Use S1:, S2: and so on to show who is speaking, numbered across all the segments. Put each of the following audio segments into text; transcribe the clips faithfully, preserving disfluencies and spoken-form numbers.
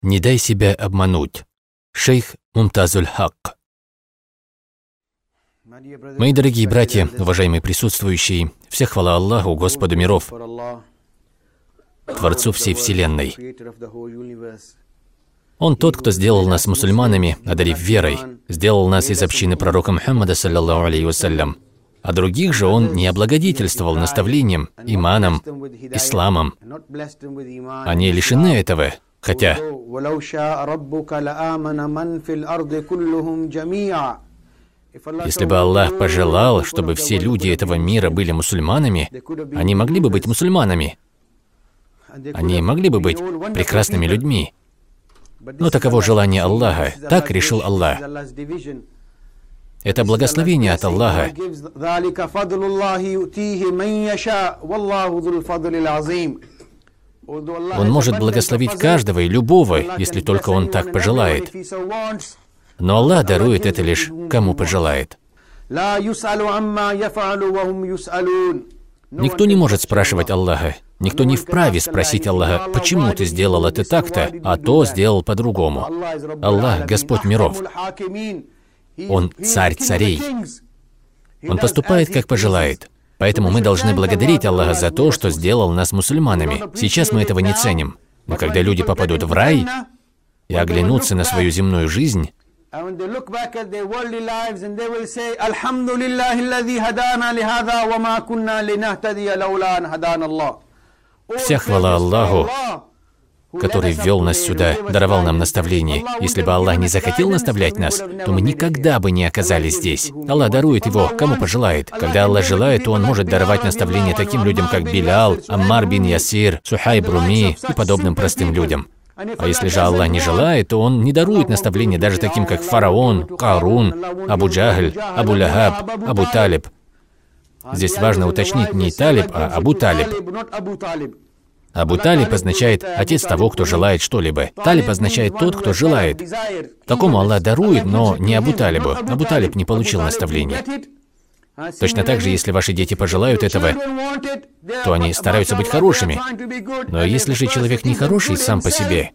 S1: Не дай себя обмануть. Шейх Мумтазуль-Хак. Мои дорогие братья, уважаемые присутствующие, всех хвала Аллаху, Господу миров, Творцу всей Вселенной. Он тот, кто сделал нас мусульманами, одарив верой, сделал нас из общины пророка Мухаммада, саллаллаху алейхи вассалям. А других же он не облагодетельствовал наставлением, иманом, исламом. Они лишены этого, хотя... Если бы Аллах пожелал, чтобы все люди этого мира были мусульманами, они могли бы быть мусульманами. Они могли бы быть прекрасными людьми. Но таково желание Аллаха. Так решил Аллах. Это благословение от Аллаха. Он может благословить каждого и любого, если только Он так пожелает. Но Аллах дарует это лишь кому пожелает. Никто не может спрашивать Аллаха. Никто не вправе спросить Аллаха, почему ты сделал это так-то, а то сделал по-другому. Аллах — Господь миров. Он царь царей. Он поступает, как пожелает. Поэтому мы должны благодарить Аллаха за то, что сделал нас мусульманами. Сейчас мы этого не ценим. Но когда люди попадут в рай и оглянутся на свою земную жизнь, вся хвала Аллаху, который ввел нас сюда, даровал нам наставление. Если бы Аллах не захотел наставлять нас, то мы никогда бы не оказались здесь. Аллах дарует его, кому пожелает. Когда Аллах желает, то Он может даровать наставление таким людям, как Билял, Аммар бин Ясир, Сухайб Руми и подобным простым людям. А если же Аллах не желает, то Он не дарует наставления даже таким, как Фараон, Карун, Абу Джахль, Абу Лахаб, Абу Талиб. Здесь важно уточнить не Талиб, а Абу Талиб. Абу Талиб означает «отец того, кто желает что-либо». Талиб означает «тот, кто желает». Такому Аллах дарует, но не Абу Талибу. Абу Талиб не получил наставления. Точно так же, если ваши дети пожелают этого, то они стараются быть хорошими. Но если же человек не хороший сам по себе,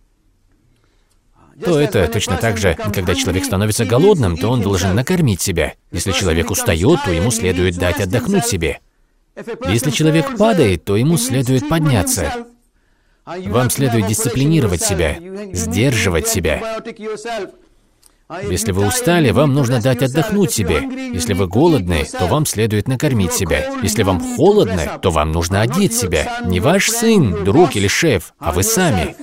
S1: то это точно так же, когда человек становится голодным, то он должен накормить себя. Если человек устает, то ему следует дать отдохнуть себе. Если человек падает, то ему следует подняться. Вам следует дисциплинировать себя, сдерживать себя. Если вы устали, вам нужно дать отдохнуть себе. Если вы голодны, то вам следует накормить себя. Если вам холодно, то вам нужно одеть себя. Не ваш сын, друг или шеф, а вы сами.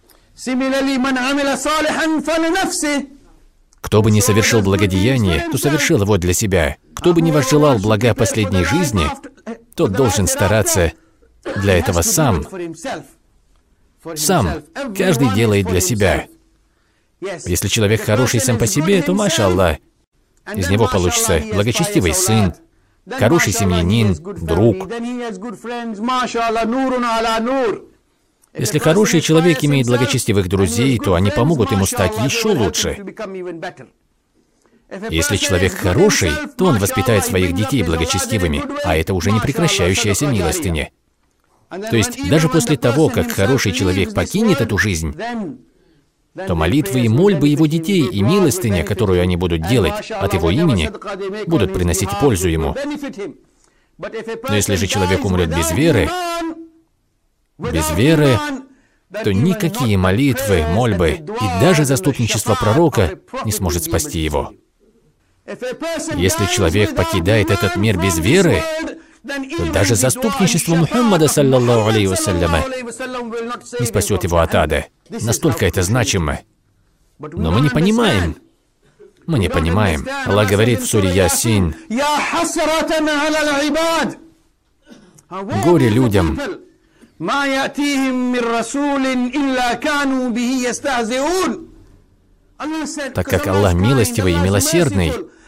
S1: Кто бы ни совершил благодеяние, то совершил его для себя. Кто бы ни возжелал блага последней жизни, тот должен стараться для этого сам. Сам. Каждый делает для себя. Если человек хороший сам по себе, то, маша Аллах, из него получится благочестивый сын, хороший семьянин, друг. Если хороший человек имеет благочестивых друзей, то они помогут ему стать еще лучше. Если человек хороший, то он воспитает своих детей благочестивыми, а это уже не прекращающаяся милостыня. То есть, даже после того, как хороший человек покинет эту жизнь, то молитвы и мольбы его детей и милостыня, которую они будут делать от его имени, будут приносить пользу ему. Но если же человек умрет без веры, без веры, то никакие молитвы, мольбы и даже заступничество пророка не сможет спасти его. Если человек покидает этот мир без веры, то даже заступничество Мухаммада, саллаллаху алейхи вассаляма, не спасет его от ада. Настолько это значимо. Но мы не понимаем. Мы не понимаем. Аллах говорит в суре Ясин: «Горе людям, так как Аллах милостивый и милосердный».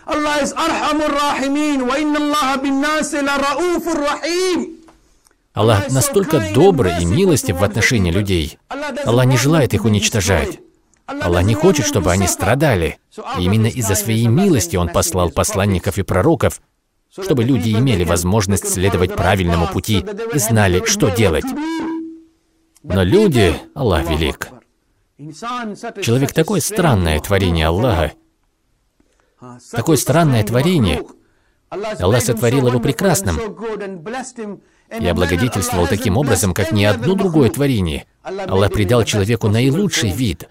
S1: Аллах настолько добрый и милостив в отношении людей. Аллах не желает их уничтожать. Аллах не хочет, чтобы они страдали. И именно из-за своей милости Он послал посланников и пророков, чтобы люди имели возможность следовать правильному пути и знали, что делать. Но люди, Аллах велик, Человек такое странное творение Аллаха. Такое странное творение. Аллах сотворил его прекрасным и облагодетельствовал таким образом, как ни одно другое творение. Аллах придал человеку наилучший вид.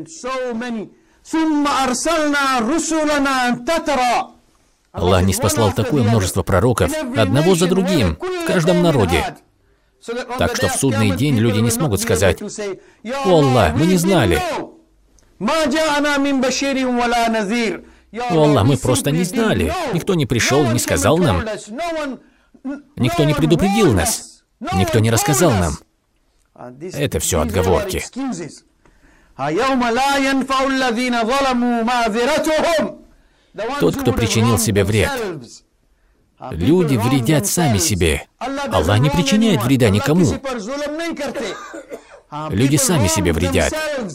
S1: Аллах ниспослал такое множество пророков, одного за другим, в каждом народе. Так что в судный день люди не смогут сказать: «О Аллах, мы не знали». «О Аллах, мы просто не знали. Никто не пришел и не сказал нам. Никто не предупредил нас. Никто не рассказал нам». Это все отговорки. Тот, кто причинил себе вред. Люди вредят сами себе. Аллах не причиняет вреда никому. Люди сами себе вредят.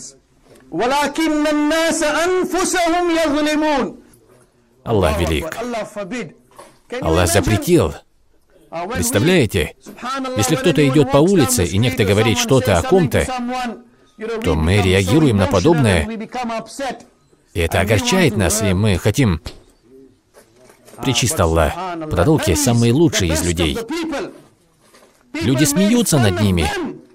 S1: Аллах велик. Аллах запретил. Представляете? Если кто-то идет по улице, и некто говорит что-то о ком-то, то мы реагируем на подобное, и это огорчает нас, и мы хотим... Пречист Аллах, пророки самые лучшие из людей. Люди смеются над ними.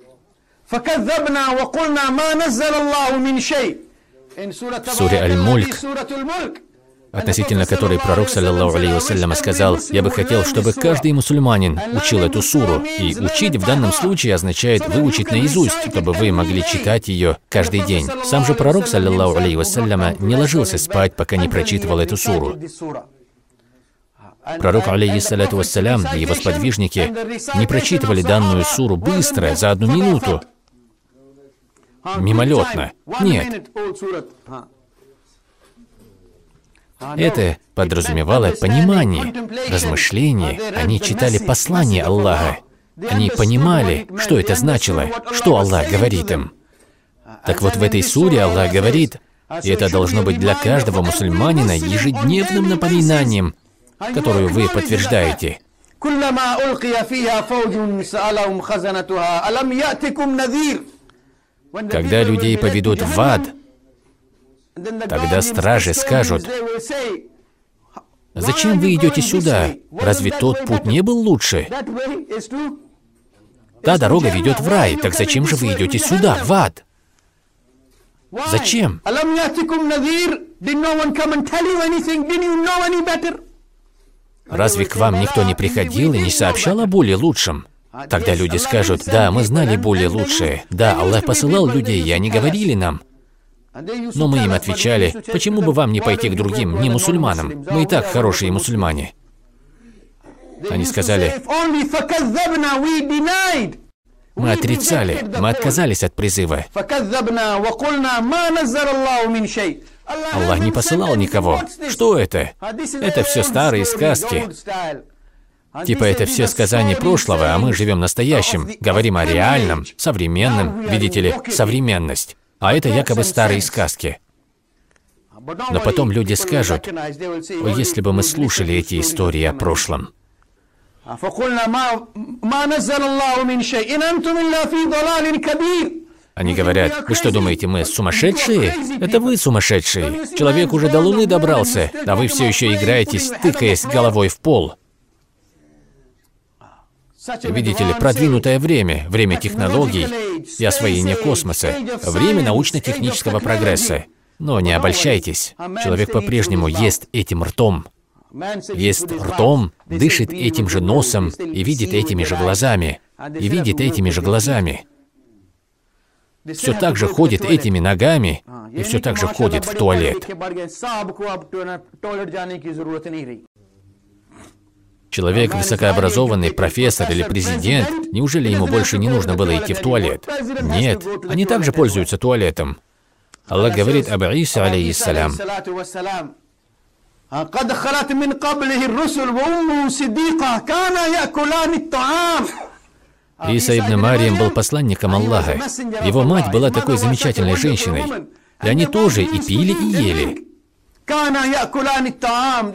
S1: В суре Аль-Мульк, относительно которой пророк, саллаллаху алейхи вассалям, сказал: «Я бы хотел, чтобы каждый мусульманин учил эту суру». И учить в данном случае означает выучить наизусть, чтобы вы могли читать ее каждый день. Сам же пророк, саллаллаху алейхи вассалям, не ложился спать, пока не прочитывал эту суру. Пророк, алейхиссаляту вассалям, и его сподвижники не прочитывали данную суру быстро, за одну минуту, мимолетно. Нет. Это подразумевало понимание, размышление. Они читали послание Аллаха. Они понимали, что это значило, что Аллах говорит им. Так вот, в этой суре Аллах говорит, и это должно быть для каждого мусульманина ежедневным напоминанием, которую вы подтверждаете. Когда людей поведут в ад, тогда стражи скажут: «Зачем вы идете сюда? Разве тот путь не был лучше? Та дорога ведет в рай, так зачем же вы идете сюда, в ад? Зачем?» Разве к вам никто не приходил и не сообщал о более лучшем? Тогда люди скажут: «Да, мы знали более лучшее. Да, Аллах посылал людей, и они говорили нам». Но мы им отвечали: «Почему бы вам не пойти к другим, не мусульманам? Мы и так хорошие мусульмане». Они сказали: «Мы отрицали, мы отказались от призыва. Аллах не посылал никого. Что это? Это все старые сказки. Типа это все сказания прошлого, а мы живем настоящим, говорим о реальном, современном, видите ли, современность. А это якобы старые сказки». Но потом люди скажут: «О, если бы мы слушали эти истории о прошлом». Они говорят: «Вы что думаете, мы сумасшедшие? Это вы сумасшедшие. Человек уже до Луны добрался, а вы все еще играетесь, тыкаясь головой в пол». Видите ли, продвинутое время, время технологий и освоения космоса, время научно-технического прогресса. Но не обольщайтесь, человек по-прежнему ест этим ртом. Ест ртом, дышит этим же носом и видит этими же глазами. И видит этими же глазами. Все так же ходит этими ногами и все так же ходит в туалет. Человек высокообразованный, профессор или президент, неужели ему больше не нужно было идти в туалет? Нет, они также пользуются туалетом. Аллах говорит об Исе, алейхиссалям: Иса ибн Марьям был посланником Аллаха. Его мать была такой замечательной женщиной. И они тоже и пили, и ели.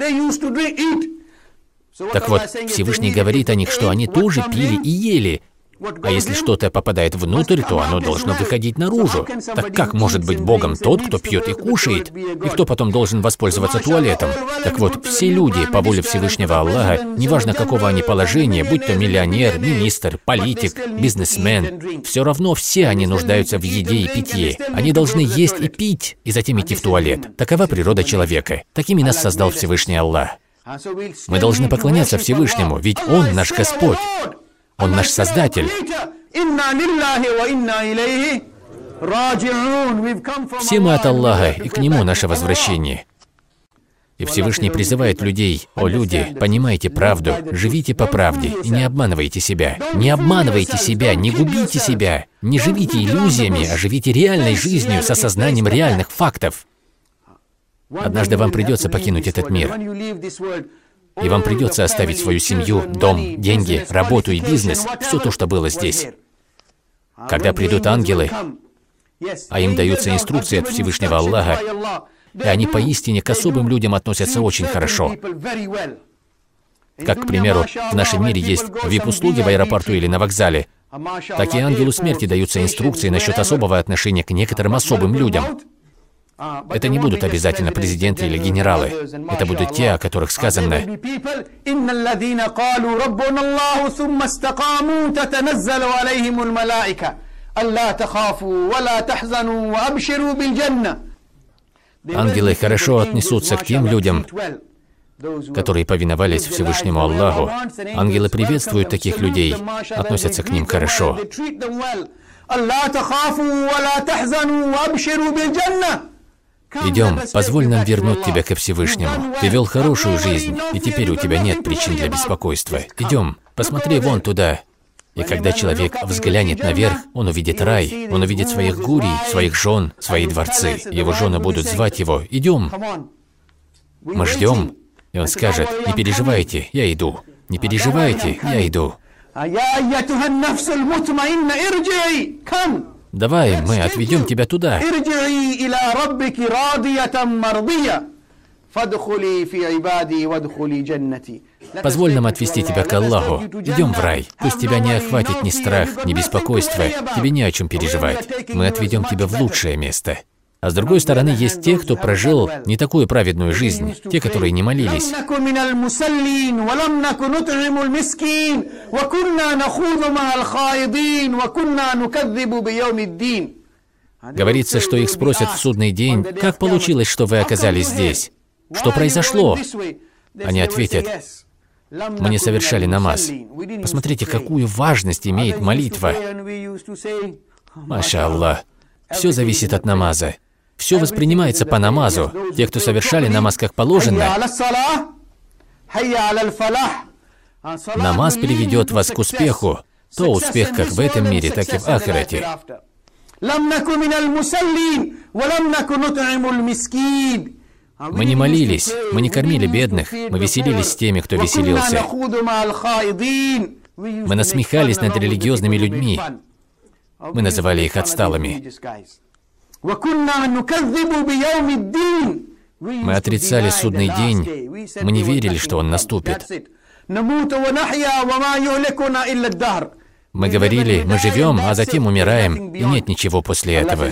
S1: Так вот, Всевышний говорит о них, что они тоже пили и ели. А если что-то попадает внутрь, то оно должно выходить наружу. Так как может быть Богом тот, кто пьет и кушает, и кто потом должен воспользоваться туалетом? Так вот, все люди по воле Всевышнего Аллаха, неважно какого они положения, будь то миллионер, министр, политик, бизнесмен, все равно все они нуждаются в еде и питье. Они должны есть и пить, и затем идти в туалет. Такова природа человека. Такими нас создал Всевышний Аллах. Мы должны поклоняться Всевышнему, ведь Он наш Господь. Он наш Создатель. Все мы от Аллаха, и к Нему наше возвращение. И Всевышний призывает людей: «О люди, понимайте правду, живите по правде и не обманывайте себя. Не обманывайте себя, не губите себя, не живите иллюзиями, а живите реальной жизнью с осознанием реальных фактов». Однажды вам придется покинуть этот мир. И вам придется оставить свою семью, дом, деньги, работу и бизнес, все то, что было здесь. Когда придут ангелы, а им даются инструкции от Всевышнего Аллаха, и они поистине к особым людям относятся очень хорошо. Как, к примеру, в нашем мире есть ви ай пи-услуги в аэропорту или на вокзале, так и ангелу смерти даются инструкции насчет особого отношения к некоторым особым людям. Это не будут обязательно президенты или генералы. Это будут те, о которых сказано: ангелы хорошо отнесутся к тем людям, которые повиновались Всевышнему Аллаху. Ангелы приветствуют таких людей, относятся к ним хорошо. Идем, позволь нам вернуть тебя ко Всевышнему. Ты вел хорошую жизнь, и теперь у тебя нет причин для беспокойства. Идем, посмотри вон туда. И когда человек взглянет наверх, он увидит рай, он увидит своих гурий, своих жен, свои дворцы. Его жены будут звать его: «Идем». Мы ждем, и он скажет: «Не переживайте, я иду. Не переживайте, я иду». Давай, мы отведем тебя туда. Позволь нам отвести тебя к Аллаху. Идем в рай. Пусть тебя не охватит ни страх, ни беспокойство. Тебе не о чем переживать. Мы отведем тебя в лучшее место. А с другой стороны, есть те, кто прожил не такую праведную жизнь, те, которые не молились. Говорится, что их спросят в судный день: «Как получилось, что вы оказались здесь? Что произошло?» Они ответят: «Мы не совершали намаз». Посмотрите, какую важность имеет молитва. Маша Аллах. Все зависит от намаза. Все воспринимается по намазу. Те, кто совершали намаз как положено, намаз приведет вас к успеху. То успех как в этом мире, так и в ахирате. Мы не молились, мы не кормили бедных, мы веселились с теми, кто веселился. Мы насмехались над религиозными людьми. Мы называли их отсталыми. Мы отрицали судный день. Мы не верили, что он наступит. Мы говорили: мы живем, а затем умираем, и нет ничего после этого.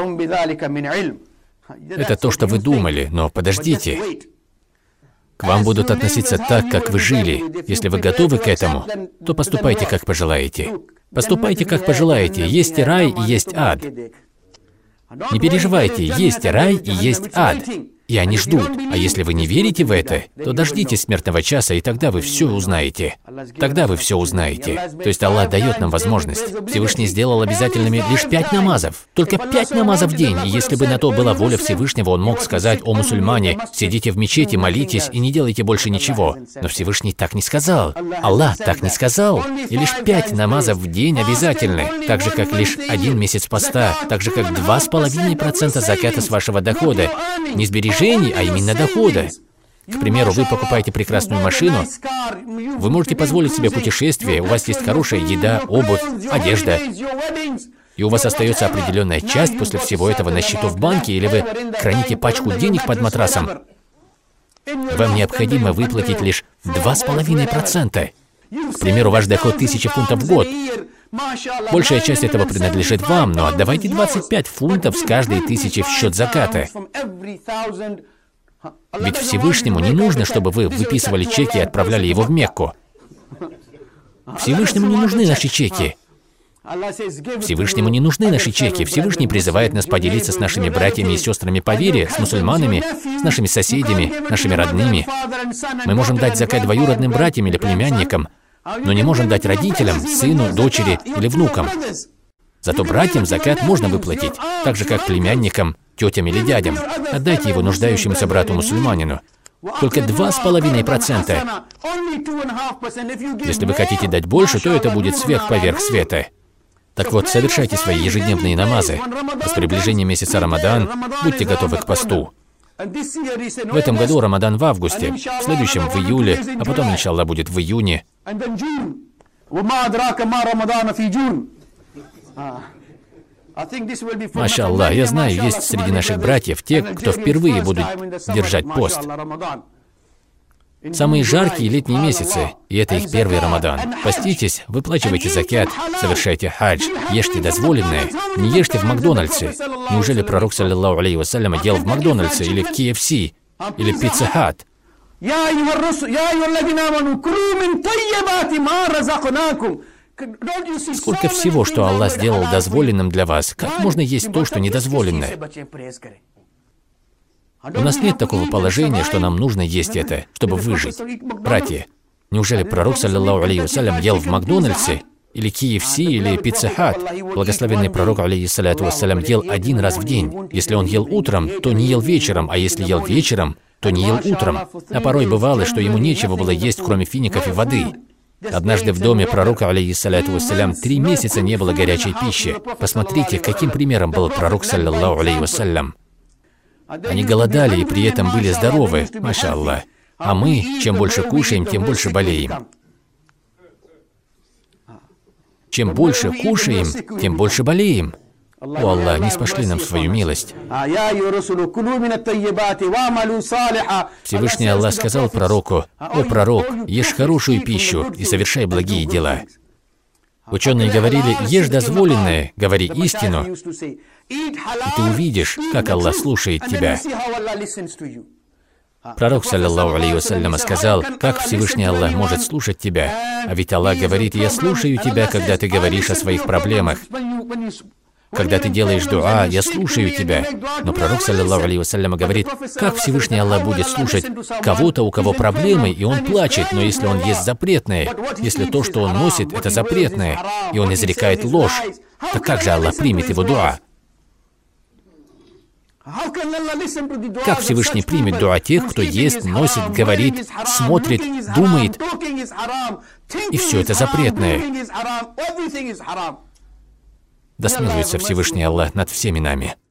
S1: Это то, что вы думали, но подождите. К вам будут относиться так, как вы жили. Если вы готовы к этому, то поступайте, как пожелаете. Поступайте, как пожелаете. Есть рай и есть ад. Не переживайте, есть рай и есть ад. И они ждут. А если вы не верите в это, то дождитесь смертного часа, и тогда вы все узнаете. Тогда вы все узнаете. То есть Аллах дает нам возможность. Всевышний сделал обязательными лишь пять намазов. Только пять намазов в день. И если бы на то была воля Всевышнего, Он мог сказать: «О мусульмане, сидите в мечети, молитесь и не делайте больше ничего». Но Всевышний так не сказал. Аллах так не сказал. И лишь пять намазов в день обязательны. Так же, как лишь один месяц поста. Так же, как два с половиной процента заката с вашего дохода. Не сбережите, а именно дохода. К примеру, вы покупаете прекрасную машину, вы можете позволить себе путешествие, у вас есть хорошая еда, обувь, одежда, и у вас остается определенная часть после всего этого на счету в банке, или вы храните пачку денег под матрасом. Вам необходимо выплатить лишь два с половиной процента. К примеру, ваш доход тысяча фунтов в год. Большая часть этого принадлежит вам, но отдавайте двадцать пять фунтов с каждой тысячи в счет заката. Ведь Всевышнему не нужно, чтобы вы выписывали чеки и отправляли его в Мекку. Всевышнему не нужны наши чеки. Всевышнему не нужны наши чеки. Всевышний призывает нас поделиться с нашими братьями и сестрами по вере, с мусульманами, с нашими соседями, нашими родными. Мы можем дать закат двоюродным братьям или племянникам, но не можем дать родителям, сыну, дочери или внукам. Зато братьям закат можно выплатить, так же как племянникам, тетям или дядям. Отдайте его нуждающемуся брату-мусульманину. Только два с половиной процента. Если вы хотите дать больше, то это будет сверх поверх света. Так вот, совершайте свои ежедневные намазы. С приближением месяца Рамадан будьте готовы к посту. В этом году Рамадан в августе, в следующем в июле, а потом, иншаллах, будет в июне. Маша Аллах, я знаю, есть среди наших братьев те, кто впервые будут держать пост. Самые жаркие летние месяцы, и это их первый Рамадан. Поститесь, выплачивайте закят, совершайте хадж, ешьте дозволенное, не ешьте в Макдональдсе. Неужели пророк, саллиллаху алейхи вассалям, ел в Макдональдсе или в кей эф си, или Pizza Hut? Сколько всего, что Аллах сделал дозволенным для вас, как можно есть то, что недозволенное? У нас нет такого положения, что нам нужно есть это, чтобы выжить. Братья, неужели пророк, саллиллаху алейхи вассалям, ел в Макдональдсе, или кей эф си, или Pizza Hut? Благословенный пророк, алейхиссаляту вассалям, ел один раз в день. Если он ел утром, то не ел вечером, а если ел вечером, то не ел утром. А порой бывало, что ему нечего было есть, кроме фиников и воды. Однажды в доме пророка, алейхиссаляту вассалям, три месяца не было горячей пищи. Посмотрите, каким примером был пророк, саллиллаху алейхи вассалям. Они голодали и при этом были здоровы, маша Аллах. А мы, чем больше кушаем, тем больше болеем. Чем больше кушаем, тем больше болеем. О Аллах, не спошли нам свою милость. Всевышний Аллах сказал пророку: «О пророк, ешь хорошую пищу и совершай благие дела». Ученые говорили: ешь дозволенное, говори истину, и ты увидишь, как Аллах слушает тебя. Пророк, саллиллаху алейхи вассалям, сказал: как Всевышний Аллах может слушать тебя? А ведь Аллах говорит: я слушаю тебя, когда ты говоришь о своих проблемах. Когда ты делаешь дуа, я слушаю тебя. Но пророк, саллиллаху алейхи вассалям, говорит: как Всевышний Аллах будет слушать кого-то, у кого проблемы, и он плачет, но если он ест запретное, если то, что он носит, это запретное, и он изрекает ложь, то как же Аллах примет его дуа? Как Всевышний примет дуа тех, кто ест, носит, говорит, смотрит, думает, и все это запретное? Да смилуется Всевышний Аллах над всеми нами.